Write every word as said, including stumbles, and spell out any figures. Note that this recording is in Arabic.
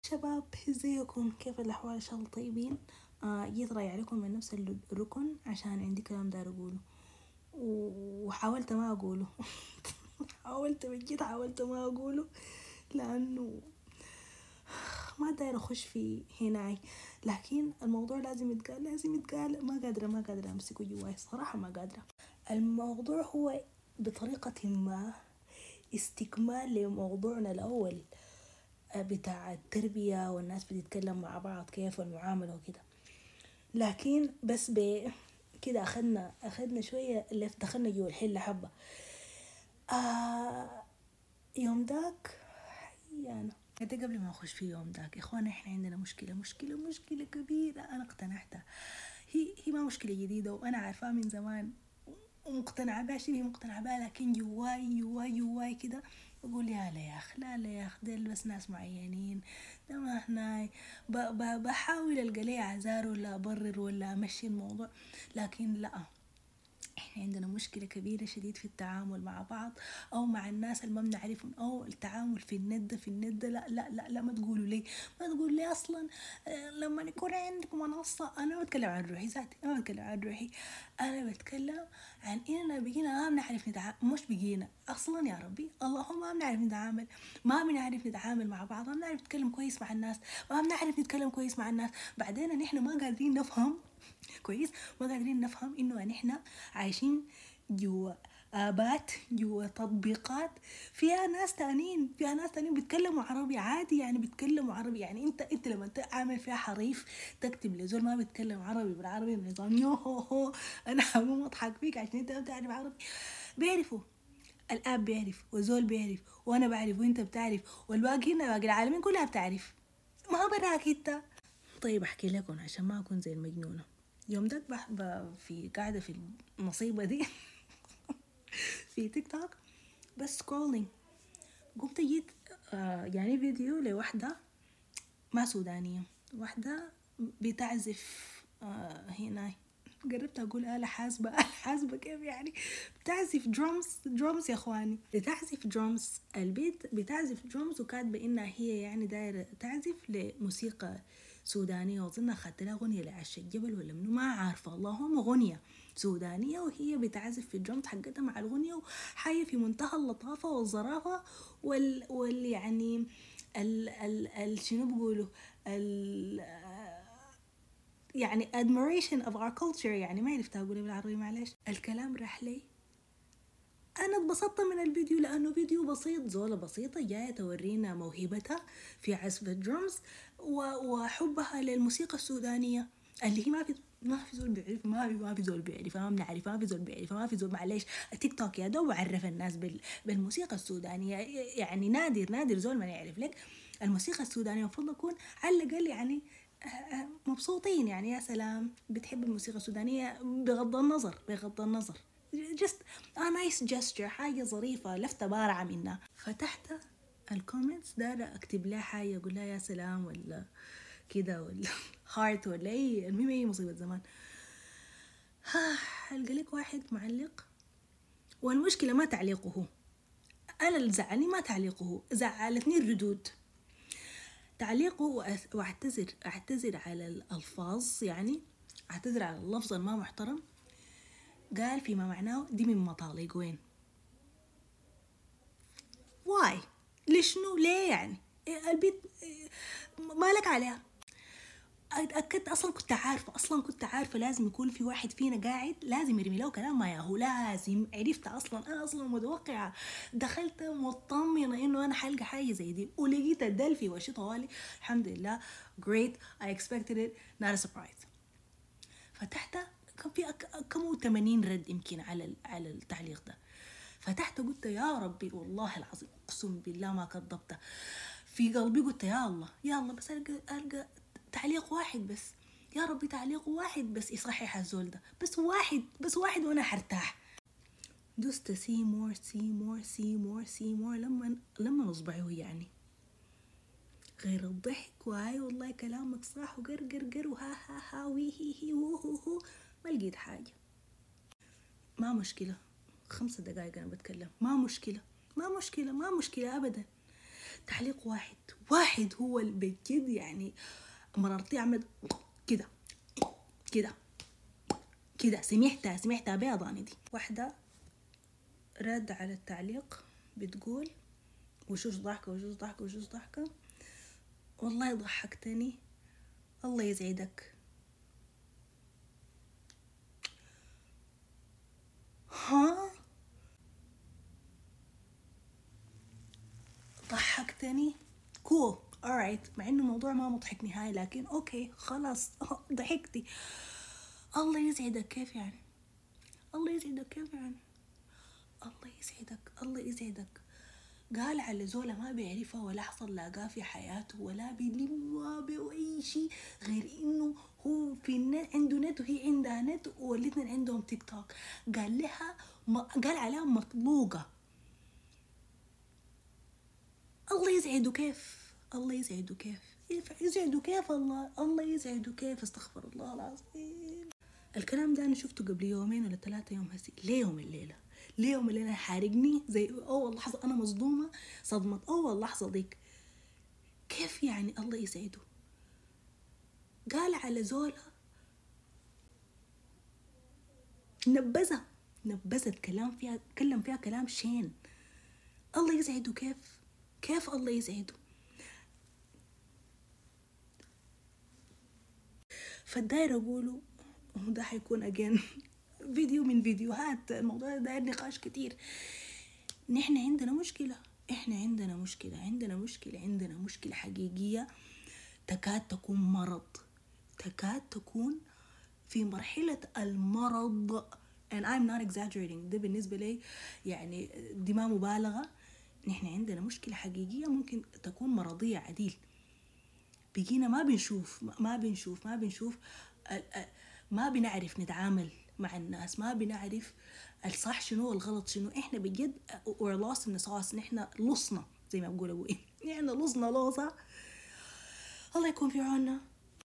شباب، ازيكم؟ كيف الأحوال؟ إن شاء الله طيبين. آه جيت راجع لكم من نفس الركن عشان عندي كلام دار أقوله وحاولت ما أقوله. حاولت بجد حاولت ما أقوله لأنه ما داير أخش في هناي، لكن الموضوع لازم يتقال لازم يتقال ما قادرة ما قادرة أمسكه جواي صراحة، ما قادرة. الموضوع هو بطريقة ما استكمال لموضوعنا الأول بتاع التربية، والناس بتتكلم مع بعض كيف المعاملة وكده، لكن بس ب كده أخدنا أخدنا شوية اللي دخلنا جوا الحلة حبة. آه يوم داك يعني حتى قبل ما أخش في يوم داك يا إخوانا، إحنا عندنا مشكلة مشكلة مشكلة كبيرة. أنا اقتنعتها، هي هي ما مشكلة جديدة وأنا عارفاها من زمان ومقتنعة بها، شبه مقتنعة بها، لكن جواي جواي جواي كده بقول يا لا يا أخ، لا لا يا أخ، ديل بس ناس معينين، ده ما احنا ب- ب- بحاول ألقى لي أعذار ولا أبرر ولا أمشي الموضوع، لكن لا، احنا عندنا مشكلة كبيرة شديد في التعامل مع بعض او مع الناس اللي ما بنعرفهم، او التعامل في الند في الند لا لا لا لا ما تقولوا لي ما تقول لي اصلا. آه، لما يكون عندكم منصة، انا ما بتكلم عن روحي ذاتي، انا ما بتكلم عن روحي، انا بتكلم عن اننا بقينا ما بنعرف نتعامل، مش بقينا اصلا يا ربي اللهم ما بنعرف نتعامل، ما بنعرف نتعامل مع بعض، ما بنعرف نتكلم كويس مع الناس، ما بنعرف نتكلم كويس مع الناس، بعدين نحن ما قادرين نفهم كويس، ما قادرين نفهم انه نحن عايشين جوا آبات، جوا تطبيقات فيها ناس تانيين، فيها ناس تانيين بيتكلموا عربي عادي، يعني بيتكلموا عربي، يعني انت انت لما تعمل فيها حريف تكتب لزول ما بيتكلم عربي بالعربي النظام يو هو هو انا حقوم اضحك فيك عشان انت ما بتعرف عربي. بيعرفوا، الاب بيعرف وزول بيعرف وانا بعرف وانت بتعرف والباقي هنا باقي العالمين كلها بتعرف، ما براك انت. طيب احكي لكم عشان ما اكون زي المجنونه. يوم داك بحب في قاعده في المصيبه دي في تيك توك بس سكرولينج، قمت جيت آه يعني فيديو لوحده ما سودانيه، واحده بتعزف آه هنا، قربت اقول آلة حاسبة. آلة حاسبة كيف يعني؟ بتعزف درامز درامز يا اخواني، بتعزف درامز، البيت بتعزف درامز، وكاتبة انها هي يعني دايرة تعزف لموسيقى سودانية، وظنها خدت لها غنية لعش الجبل ولا منو ما عارفة، اللهم غنية سودانية وهي بتعزف في الدرامز حقتها مع الغنية، وحية في منتهى اللطافة والظرافة وال, وال يعني ال ال ال شنو بقولوا ال يعني admiration of our culture، يعني ما عرفت أقوله بالعربي معلش، الكلام راح لي. أنا اتبسطت من الفيديو لأنه فيديو بسيط، زولة بسيطة جاية تورينا موهبتها في عزف الدرمز وحبها للموسيقى السودانية اللي هي ما في ما في زول بيعرف، ما في ما في زول بيعرف، ما بنعرف، ما في زول بيعرف، ما في زول معلش. التيك توك يا دوب عرف الناس بالموسيقى السودانية، يعني نادر نادر زول ما يعرف لك الموسيقى السودانية. المفروض نكون على الأقل يعني مبسوطين، يعني يا سلام بتحب الموسيقى السودانية بغض النظر بغض النظر just a nice gesture، حاجة ظريفة، لفتة بارعة منها. فتحت الكومنتس دارة اكتب لها حاجة، اقول لها يا سلام ولا كده ولا هارت ولا اي، المهم اي مصيبة زمان. ألقى لك واحد معلق، والمشكلة ما تعليقه، أنا اللي زعلني ما تعليقه، زعلتني الردود. تعليقه واعتذر اعتذر على الألفاظ، يعني اعتذر على اللفظ الما محترم، قال فيما معناه دي من مطالق وين، واي ليش نو ليه يعني البيت مالك عليها. اتاكدت اصلا، كنت عارفه اصلا كنت عارفه لازم يكون في واحد فينا قاعد لازم يرمي له كلام، ما ياهو لازم عرفت اصلا، انا اصلا متوقعه، دخلت مطمنه انه انا حلقه حاجه زي دي ولقيت الدل في وشي طوالي، الحمد لله great I expected it not a surprise. فتحت كان في كم ثمانين رد يمكن على على التعليق ده، فتحت قلت يا ربي والله العظيم اقسم بالله ما كذبت، في قلبي قلت يا الله يا الله بس القى القى تعليق واحد بس، يا ربي تعليق واحد بس يصحح الزول ده، بس واحد بس واحد وانا حرتاح. دوست سي مور سي مور سي مور سي مور لما لما نصبعه يعني غير الضحك وهاي والله كلامك صح وقر قر قر وها ها ها وي هي هي وهو هو، ما لقيت حاجة. ما مشكلة، خمسة دقايق أنا بتكلم، ما مشكلة ما مشكلة ما مشكلة أبدا، تعليق واحد واحد هو اللي بجد يعني مررتي عملت كده كده كده. سمعتها سمعتها بيضاني دي. واحدة رد على التعليق بتقول وشوش ضحكة وشوش ضحكة وشوش ضحكة، والله ضحكتني الله يسعدك. ها ضحكتني كول cool. alright، مع انه الموضوع ما مضحك نهاية لكن اوكي خلاص ضحكتي. الله يسعدك كيف يعني؟ الله يسعدك كيف يعني؟ الله يسعدك الله يسعدك. قال على زولة ما بيعرفها ولا حصل لاقاه في حياته ولا بيلمها بأي شيء غير إنه هو في النت عنده نت وهي عندها نت والاثنين عندهم تيك توك. قال لها ما قال عليها مطلوقة. الله يسعده كيف؟ الله يسعده كيف؟ يسعده كيف؟ الله الله يسعده كيف؟ استغفر الله العظيم. الكلام ده أنا شفته قبل يومين ولا ثلاثة يوم هسي ليوم الليلة ليوم اللي أنا حارقني زي أول لحظة أنا مصدومة صدمة أول لحظة ديك. كيف يعني الله يسعده؟ قال على زولة نبذها نبذت كلام فيها كلم فيها كلام شين. الله يسعده كيف؟ كيف الله يسعده؟ فالداير أقوله وده حيكون أجين فيديو من فيديوهات الموضوع ده نقاش كتير. نحن عندنا مشكلة احنا عندنا مشكلة عندنا مشكلة عندنا مشكلة حقيقية تكاد تكون مرض تكاد تكون في مرحلة المرض and I'm not exaggerating. ده بالنسبة لي يعني دي ما مبالغة. نحن عندنا مشكلة حقيقية ممكن تكون مرضية عديل. بقينا ما بنشوف ما بنشوف ما بنشوف ما بنعرف نتعامل مع الناس ما بنعرف الصح شنو والغلط شنو. احنا بجد we're lost in the sauce. نحن لصنا زي ما بقول ابوي نحن لصنا لوصة. الله يكون في عوننا.